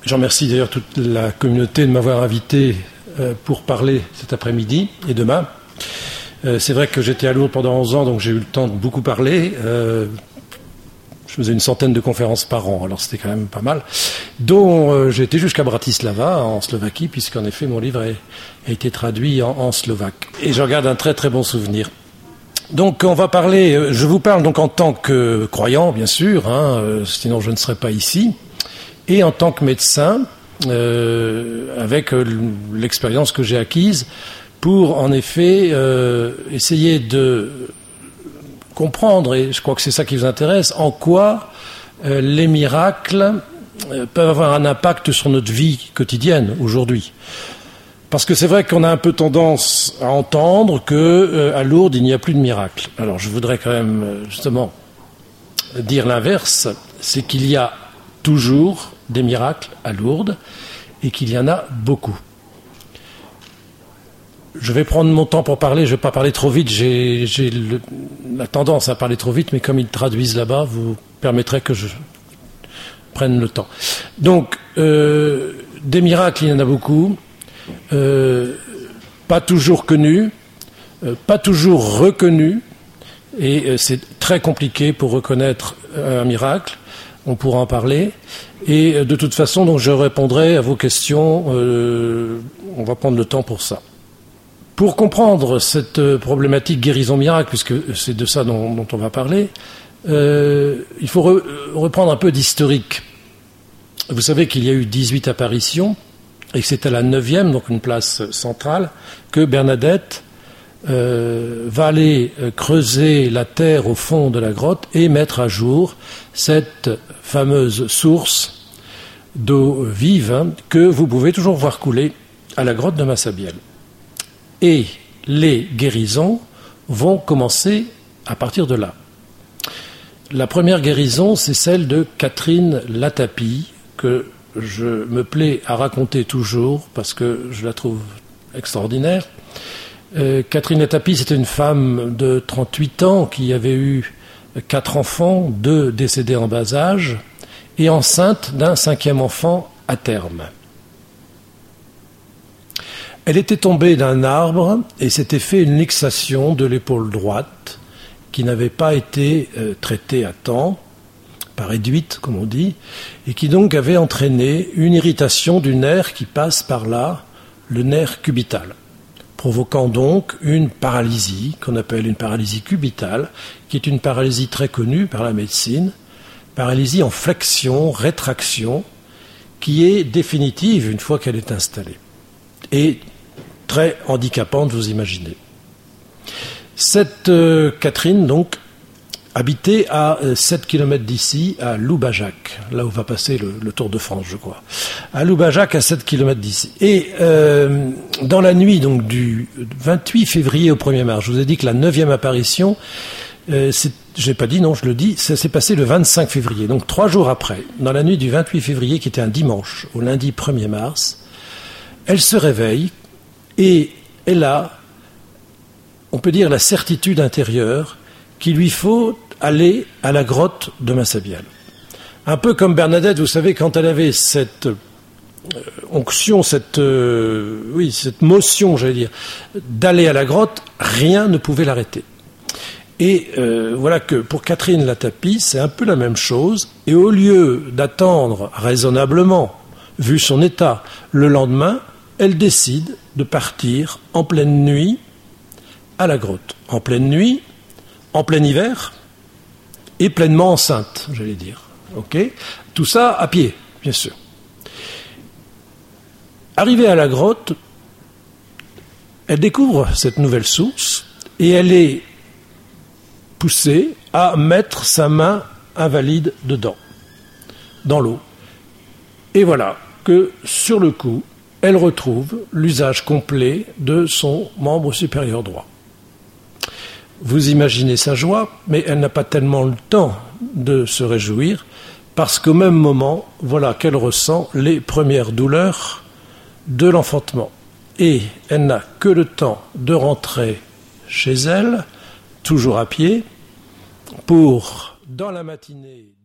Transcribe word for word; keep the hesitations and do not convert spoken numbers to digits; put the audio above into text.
Je remercie d'ailleurs toute la communauté de m'avoir invité euh, pour parler cet après-midi et demain. Euh, c'est vrai que j'étais à Lourdes pendant onze ans, donc j'ai eu le temps de beaucoup parler. Euh, je faisais une centaine de conférences par an, alors c'était quand même pas mal. Dont euh, j'ai été jusqu'à Bratislava, en Slovaquie, puisqu'en effet mon livre a, a été traduit en, en slovaque. Et j'en garde un très très bon souvenir. Donc on va parler, je vous parle donc en tant que croyant, bien sûr, hein, euh, sinon je ne serais pas ici, et en tant que médecin, euh, avec euh, l'expérience que j'ai acquise, pour en effet euh, essayer de comprendre, et je crois que c'est ça qui vous intéresse, en quoi euh, les miracles euh, peuvent avoir un impact sur notre vie quotidienne aujourd'hui. Parce que c'est vrai qu'on a un peu tendance à entendre que euh, à Lourdes il n'y a plus de miracles. Alors je voudrais quand même euh, justement dire l'inverse, c'est qu'il y a toujours des miracles à Lourdes et qu'il y en a beaucoup. Je vais prendre mon temps pour parler, je ne vais pas parler trop vite, j'ai, j'ai le, la tendance à parler trop vite, mais comme ils traduisent là-bas, vous permettrez que je prenne le temps. Donc, euh, des miracles, il y en a beaucoup, euh, pas toujours connus, euh, pas toujours reconnus, et euh, c'est très compliqué pour reconnaître un miracle, on pourra en parler, et euh, de toute façon, donc, je répondrai à vos questions, euh, on va prendre le temps pour ça. Pour comprendre cette problématique guérison-miracle, puisque c'est de ça dont, dont on va parler, euh, il faut re, reprendre un peu d'historique. Vous savez qu'il y a eu dix-huit apparitions, et que c'est à la neuvième, donc une place centrale, que Bernadette euh, va aller creuser la terre au fond de la grotte et mettre à jour cette fameuse source d'eau vive hein, que vous pouvez toujours voir couler à la grotte de Massabielle. Et les guérisons vont commencer à partir de là. La première guérison, c'est celle de Catherine Latapie, que je me plais à raconter toujours parce que je la trouve extraordinaire. Euh, Catherine Latapie, c'était une femme de trente-huit ans qui avait eu quatre enfants, deux décédés en bas âge, et enceinte d'un cinquième enfant à terme. Elle était tombée d'un arbre et s'était fait une luxation de l'épaule droite qui n'avait pas été euh, traitée à temps, pas réduite comme on dit, et qui donc avait entraîné une irritation du nerf qui passe par là, le nerf cubital, provoquant donc une paralysie qu'on appelle une paralysie cubitale, qui est une paralysie très connue par la médecine, paralysie en flexion, rétraction, qui est définitive une fois qu'elle est installée. Et très handicapante, vous imaginez. Cette euh, Catherine, donc, habitait à euh, sept kilomètres d'ici, à Loubajac, là où va passer le, le Tour de France, je crois. À Loubajac, à sept kilomètres d'ici. Et euh, dans la nuit donc, du vingt-huit février au premier mars, je vous ai dit que la neuvième apparition, euh, je n'ai pas dit, non, je le dis, ça s'est passé le vingt-cinq février, donc trois jours après, dans la nuit du vingt-huit février, qui était un dimanche, au lundi premier mars, elle se réveille, et elle a, on peut dire, la certitude intérieure qu'il lui faut aller à la grotte de Massabielle. Un peu comme Bernadette, vous savez, quand elle avait cette euh, onction, cette, euh, oui, cette motion, j'allais dire, d'aller à la grotte, rien ne pouvait l'arrêter. Et euh, voilà que pour Catherine Latapie, c'est un peu la même chose. Et au lieu d'attendre raisonnablement, vu son état, le lendemain, elle décide de partir en pleine nuit à la grotte. En pleine nuit, en plein hiver, et pleinement enceinte, j'allais dire. Okay ? Tout ça à pied, bien sûr. Arrivée à la grotte, elle découvre cette nouvelle source, et elle est poussée à mettre sa main invalide dedans, dans l'eau. Et voilà que, sur le coup, elle retrouve l'usage complet de son membre supérieur droit. Vous imaginez sa joie, mais elle n'a pas tellement le temps de se réjouir, parce qu'au même moment, voilà qu'elle ressent les premières douleurs de l'enfantement. Et elle n'a que le temps de rentrer chez elle, toujours à pied, pour, dans la matinée...